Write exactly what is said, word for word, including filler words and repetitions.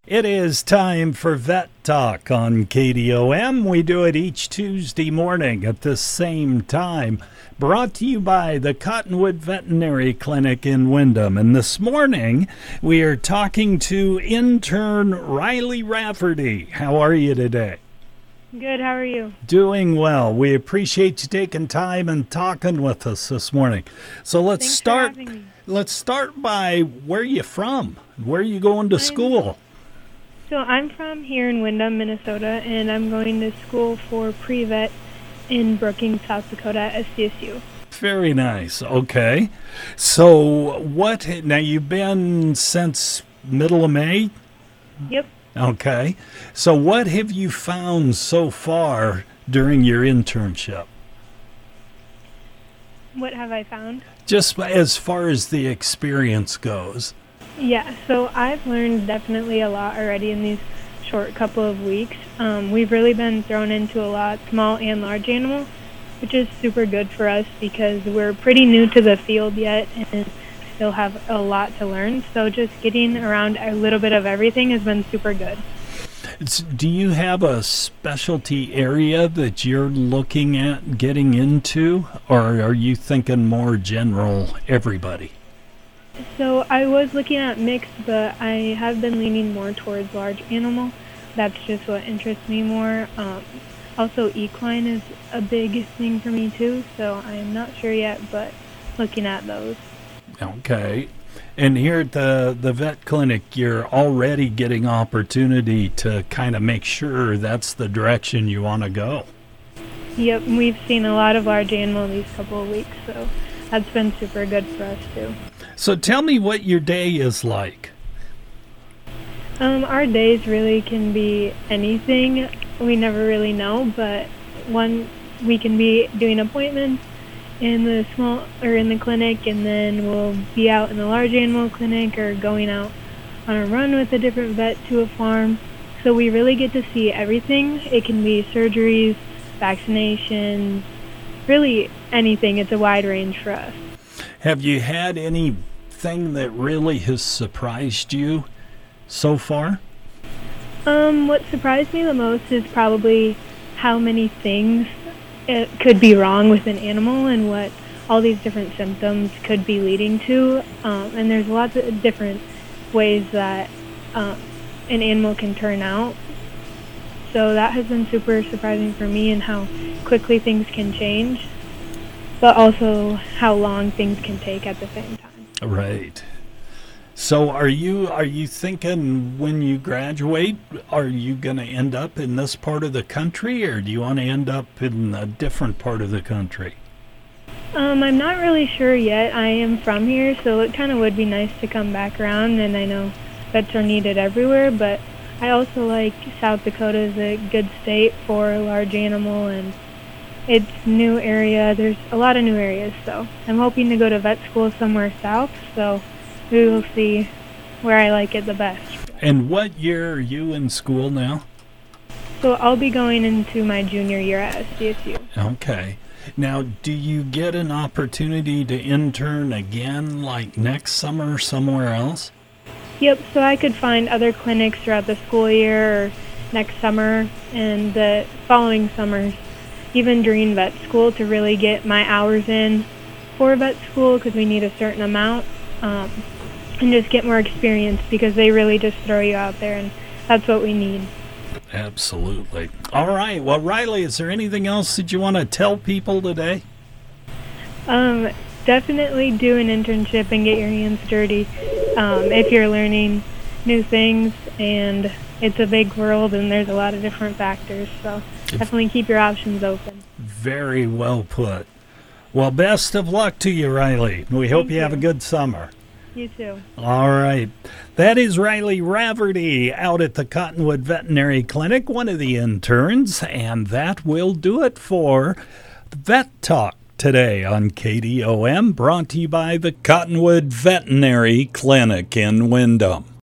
It is time for Vet Talk on K D O M. We do it each Tuesday morning at the same time. Brought to you by the Cottonwood Veterinary Clinic in Windham. And this morning, we are talking to intern Riley Rafferty. How are you today? Good, how are you? Doing well. We appreciate you taking time and talking with us this morning. So let's Thanks start. for having me. Let's start by where you from. Where are you going to I'm- school? So I'm from here in Windham, Minnesota, and I'm going to school for pre-vet in Brookings, South Dakota at S D S U. Very nice. Okay. So what, now you've been since middle of May? Yep. Okay. So what have you found so far during your internship? What have I found? Just as far as the experience goes. Yeah, so I've learned definitely a lot already in these short couple of weeks. Um, we've really been thrown into a lot, small and large animal, which is super good for us because we're pretty new to the field yet and still have a lot to learn. So just getting around a little bit of everything has been super good. It's, do you have a specialty area that you're looking at getting into, or are you thinking more general everybody? So I was looking at mixed, but I have been leaning more towards large animal. That's just what interests me more. Um, also, equine is a big thing for me too, so I'm not sure yet, but looking at those. Okay. And here at the, the vet clinic, you're already getting opportunity to kind of make sure that's the direction you want to go. Yep, we've seen a lot of large animal these couple of weeks, so that's been super good for us too. So tell me what your day is like. Um, our days really can be anything. We never really know, but one we can be doing appointments in the small or in the clinic, and then we'll be out in the large animal clinic or going out on a run with a different vet to a farm. So we really get to see everything. It can be surgeries, vaccinations, really anything. It's a wide range for us. Have you had anything that really has surprised you so far? Um, what surprised me the most is probably how many things it could be wrong with an animal and what all these different symptoms could be leading to. Um, and there's lots of different ways that um, an animal can turn out. So that has been super surprising for me, and how quickly things can change, but also how long things can take at the same time. Right. So are you are you thinking when you graduate, are you going to end up in this part of the country, or do you want to end up in a different part of the country? Um, I'm not really sure yet. I am from here, so it kind of would be nice to come back around, and I know vets are needed everywhere, but I also like South Dakota is a good state for large animal, and it's new area. There's a lot of new areas, so I'm hoping to go to vet school somewhere south, so we will see where I like it the best. And what year are you in school now? So I'll be going into my junior year at S D S U. Okay. Now, do you get an opportunity to intern again, like next summer somewhere else? Yep, so I could find other clinics throughout the school year or next summer and the following summers, even during vet school, to really get my hours in for vet school, because we need a certain amount, um, and just get more experience, because they really just throw you out there, and that's what we need. Absolutely. All right. Well, Riley, is there anything else that you want to tell people today? Um, definitely do an internship and get your hands dirty um, if you're learning new things, and it's a big world and there's a lot of different factors, so definitely keep your options open. Very well put. Well, best of luck to you, Riley. We hope Thank you have a you. good summer. You too. All right. That is Riley Rafferty out at the Cottonwood Veterinary Clinic, one of the interns, and that will do it for Vet Talk today on K D O M, brought to you by the Cottonwood Veterinary Clinic in Windham.